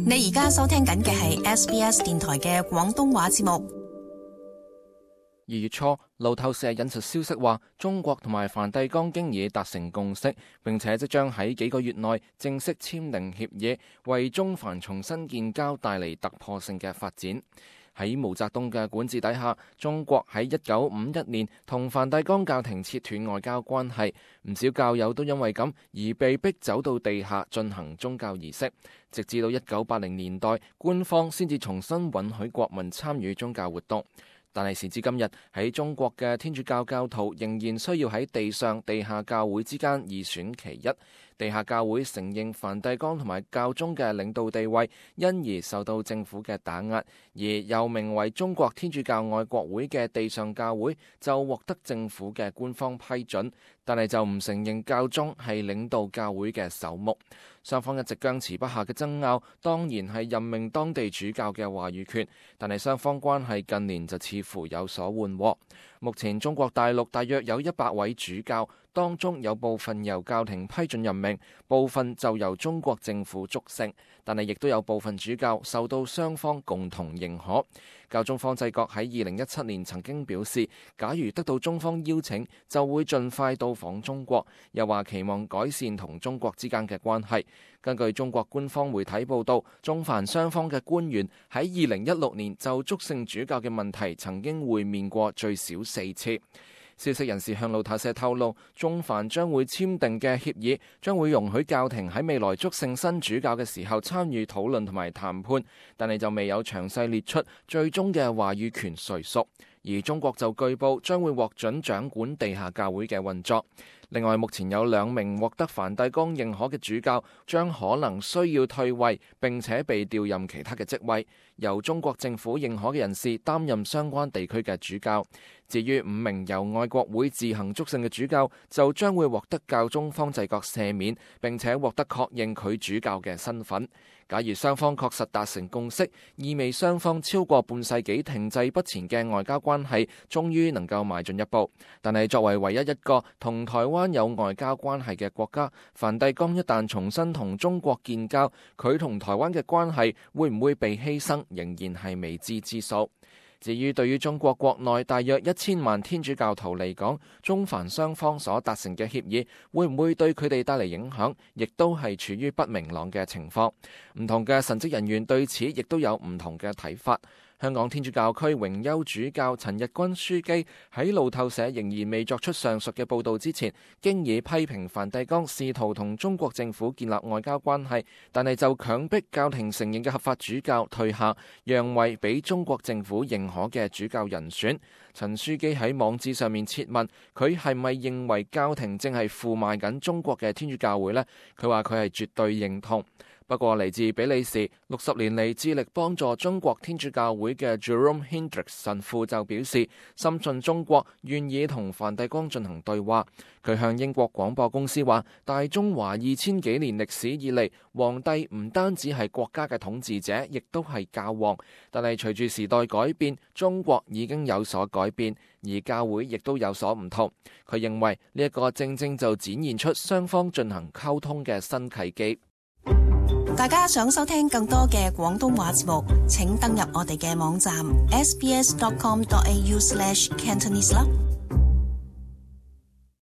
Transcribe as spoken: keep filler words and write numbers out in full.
你而家收聽緊嘅係 S B S 電台嘅廣東話節目。 二月初，路透社引述消息話，中國同埋梵蒂岡經已達成共識，並且即將喺幾個月內正式簽訂協議，為中梵重新建交帶嚟突破性嘅發展。喺毛澤東嘅管治底下，中國喺一九五一年同梵蒂岡教廷切斷外交關係，唔少教友都因為咁而被逼走到地下進行宗教儀式，直至到一九八零年代，官方先至重新允許國民參與宗教活動。但係時至今日，喺中國嘅天主教教徒仍然需要喺地上、地下教會之間二選其一。地下教會承認梵蒂岡同埋教宗嘅領導地位，因而受到政府嘅打壓；而又名為中國天主教愛國會嘅地上教會就獲得政府嘅官方批准，但係就唔承認教宗係領導教會嘅首目。雙方一直僵持不下嘅爭拗，當然係任命當地主教嘅話語權，但係雙方關係近年就似乎有所緩和。目前中國大陸大約有一百位主教，當中有部分由教廷批准任命，部分就由中國政府祝聖，但係亦都有部分主教受到雙方共同認可。教宗方濟各喺二零一七年曾經表示，假如得到中方邀請，就會盡快到訪中國，又話期望改善同中國之間嘅關係。根據中國官方媒體報道，中梵雙方嘅官員喺二零一六年就祝聖主教嘅問題曾經會面過最少四次。消息人士向路透社透露，中梵將會簽訂嘅協議將會容許教廷喺未來祝聖新主教嘅時候參與討論同埋談判，但係就未有詳細列出最終嘅話語權誰屬。而中國就據報將會獲准掌管地下教會嘅運作。另外，目前有兩名獲得梵蒂岡認可嘅主教將可能需要退位，並且被調任其他嘅職位，由中國政府認可嘅人士擔任相關地區嘅主教。至於五名由愛國會自行祝聖嘅主教，就將會獲得教宗方濟各赦免，並且獲得確認佢主教嘅身份。假如雙方確實達成共識，意味雙方超過半世紀停滯不前嘅外交關係終於能夠邁進一步。但係作為唯一一個同台灣有外交關係嘅國家，梵蒂岡一旦重新同中國建交，佢同台灣嘅關係會唔會被犧牲，仍然係未知之數。至於對於中國國內大約一千萬天主教徒嚟講，中梵雙方所達成嘅協議會唔會對佢哋帶嚟影響，亦都係處於不明朗嘅情況。唔同嘅神職人員對此亦都有唔同嘅睇法。香港天主教區榮休主教陳日君樞機喺路透社仍然未作出上述嘅報導之前，經已批評梵蒂岡試圖同中國政府建立外交關係，但係就強迫教廷承認嘅合法主教退下，讓位俾中國政府認可嘅主教人選。陳樞機喺網誌上面設問，佢係咪認為教廷正係負賣緊中國嘅天主教會呢？佢話佢係絕對認同。不過嚟自比利時六十年嚟致力幫助中國天主教會嘅 Jerome Hendricks 神父就表示，深信中國願意同梵蒂岡進行對話。佢向英國廣播公司話，大中華二千幾年歷史以嚟，皇帝唔單止係國家嘅統治者，亦都係教皇。但係隨住時代改變，中國已經有所改變，而教會亦都有所唔同。佢認為呢一個正正就展現出雙方進行溝通嘅新契機。 大家想收聽更多嘅廣東話節目，請登入我哋嘅網站 s b s dot com dot a u slash cantonese 啦。